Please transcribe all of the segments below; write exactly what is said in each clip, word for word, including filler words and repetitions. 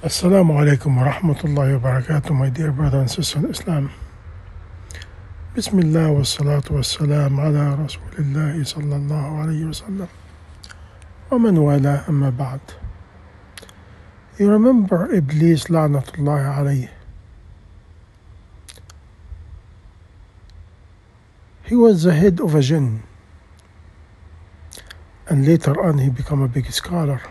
Assalamu alaikum wa rahmatullahi wa barakatuh, my dear brother and sister in Islam. Bismillah wa salatu wa salam ala Rasulillahi sallallahu alayhi wa sallam. Wa man wala amma ba'd. You remember Iblis la'natullahi alayhi? He was the head of a jinn, and later on he became a big scholar.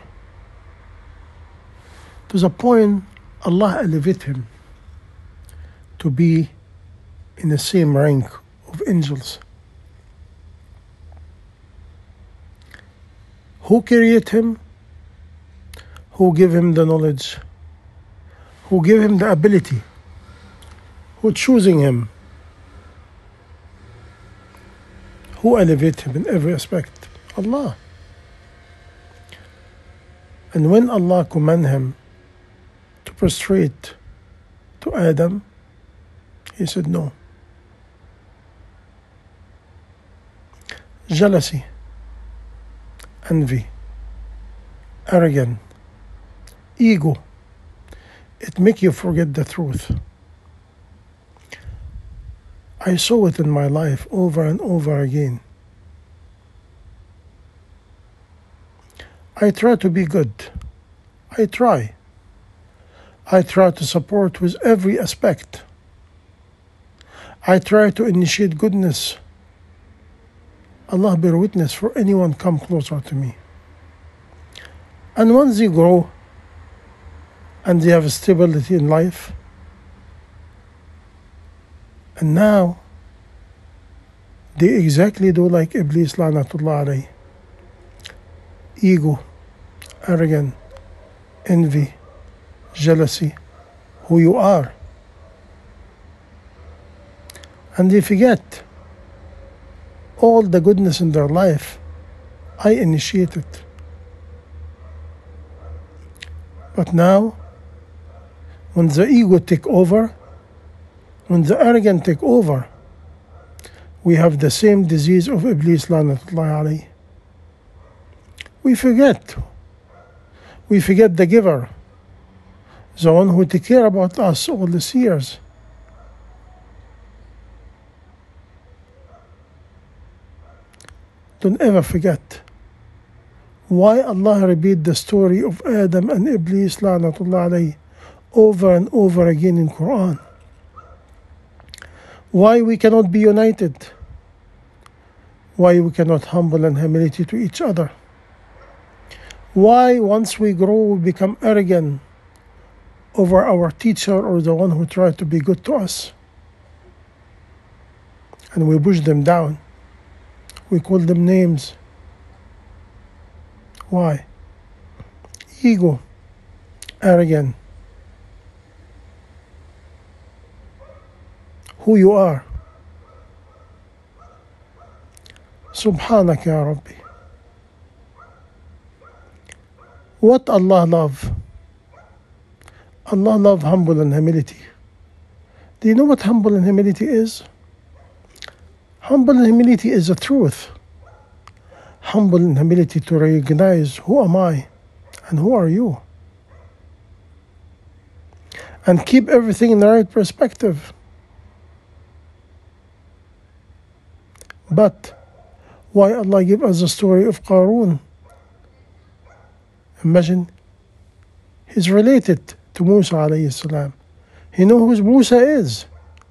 To the point Allah elevated him to be in the same rank of angels. Who created him? Who gave him the knowledge? Who gave him the ability? Who choosing him? Who elevated him in every aspect? Allah. And when Allah commanded him to prostrate to Adam, he said no. Jealousy, envy, arrogance, ego, it make you forget the truth. I saw it in my life over and over again. I try to be good. I try. I try to support with every aspect. I try to initiate goodness. Allah bear witness for anyone come closer to me. And once they grow and they have stability in life, and now they exactly do like Iblis la'natullah alayhi. Ego, arrogance, envy, jealousy, who you are. And they forget all the goodness in their life I initiated. But now, when the ego take over, when the arrogance take over, we have the same disease of Iblis la'natullahi alayhi. We forget. We forget the giver, the one who take care about us all these years. Don't ever forget why Allah repeat the story of Adam and Iblis la'natullah alayhi over and over again in Quran. Why we cannot be united? Why we cannot humble and humility to each other? Why once we grow we become arrogant over our teacher or the one who tried to be good to us, and we push them down, we call them names. Why? Ego, arrogant, who you are. Subhanak ya Rabbi. What Allah love? Allah love humble and humility. Do you know what humble and humility is? Humble and humility is the truth. Humble and humility to recognize who am I and who are you, and keep everything in the right perspective. But why Allah give us the story of Qarun? Imagine, he's related to Musa alayhi salam. He knows who Musa is.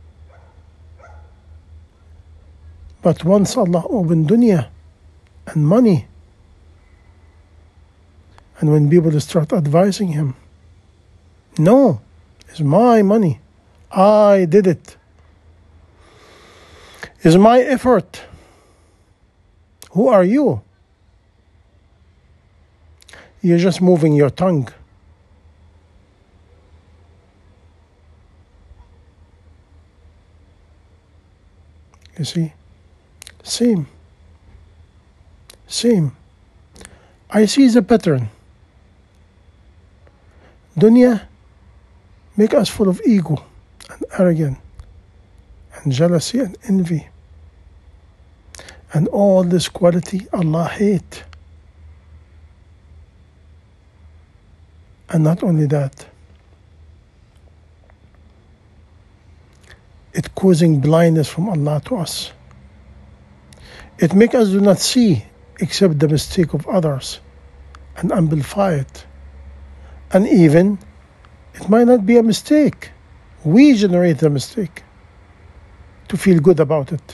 But once Allah opened dunya and money, and when people start advising him, no, it's my money. I did it. It's my effort. Who are you? You're just moving your tongue. You see? Same. Same. I see the pattern. Dunya make us full of ego and arrogance and jealousy and envy. And all this quality Allah hate. And not only that, causing blindness from Allah to us. It makes us do not see except the mistake of others and amplify it. And even, it might not be a mistake. We generate the mistake to feel good about it.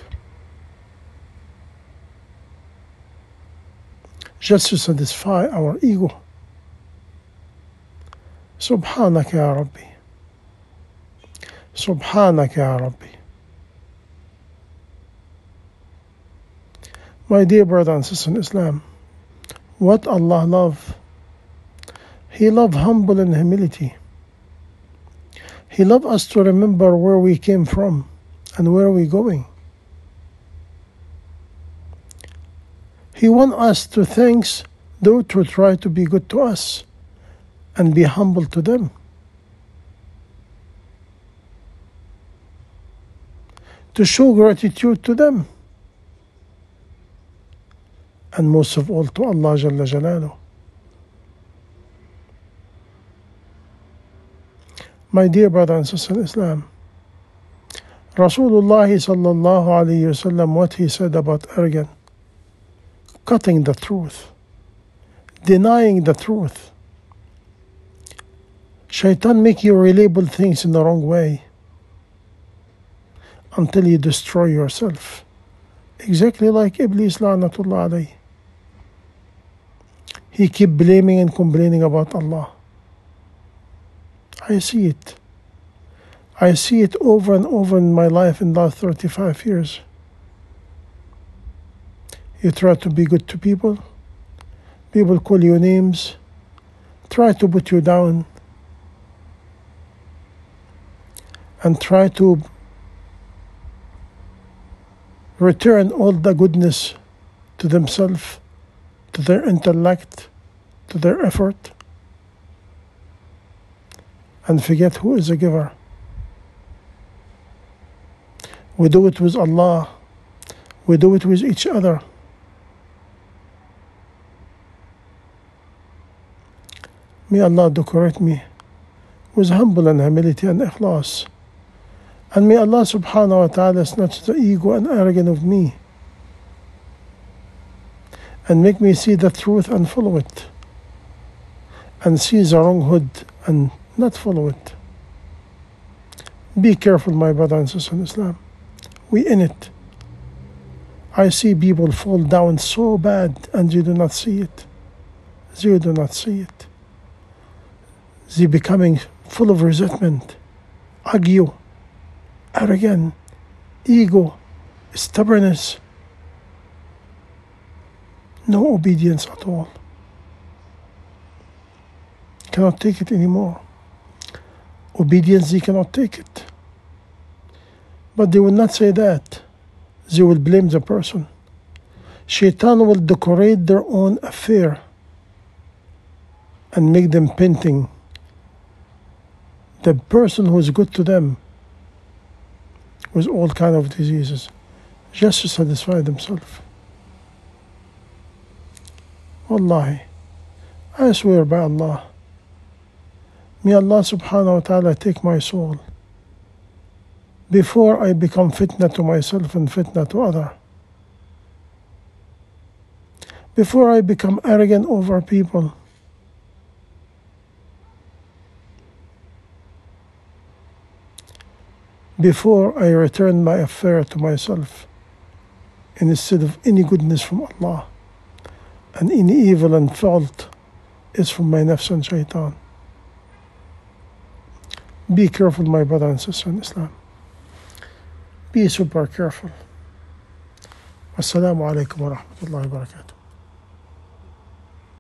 Just to satisfy our ego. Subhanak ya Rabbi. Subhanak ya Rabbi. My dear brother and sister in Islam, what Allah love? He love humble and humility. He love us to remember where we came from and where we going. He want us to thank those who try to be good to us and be humble to them. To show gratitude to them. And most of all to Allah Jalla Jalaluh. My dear brother and sister in Islam, Rasulullah sallallahu alayhi wasallam, what he said about arrogance, cutting the truth, denying the truth. Shaitan make you relabel things in the wrong way until you destroy yourself. Exactly like Iblis la'natullah alayhi. He keep blaming and complaining about Allah. I see it. I see it over and over in my life in the last thirty-five years. You try to be good to people. People call you names. Try to put you down. And try to return all the goodness to themselves, to their intellect, to their effort, and forget who is a giver. We do it with Allah. We do it with each other. May Allah decorate me with humble and humility and ikhlas. And may Allah subhanahu wa ta'ala snatch the ego and arrogance of me and make me see the truth and follow it, and see the wronghood and not follow it. Be careful, my brother and sister in Islam. We in it. I see people fall down so bad and you do not see it. You do not see it. They becoming full of resentment, ague, arrogant, ego, stubbornness. No obedience at all. Cannot take it anymore. Obedience, they cannot take it. But they will not say that. They will blame the person. Shaitan will decorate their own affair and make them painting the person who is good to them with all kind of diseases, just to satisfy themselves. Wallahi, I swear by Allah, may Allah subhanahu wa ta'ala take my soul before I become fitna to myself and fitna to others. Before I become arrogant over people. Before I return my affair to myself instead of any goodness from Allah, and any evil and fault is from my nafs and shaitan. Be careful, my brother and sister in Islam. Be super careful. Wassalamu alaikum wa rahmatullahi wa barakatuh.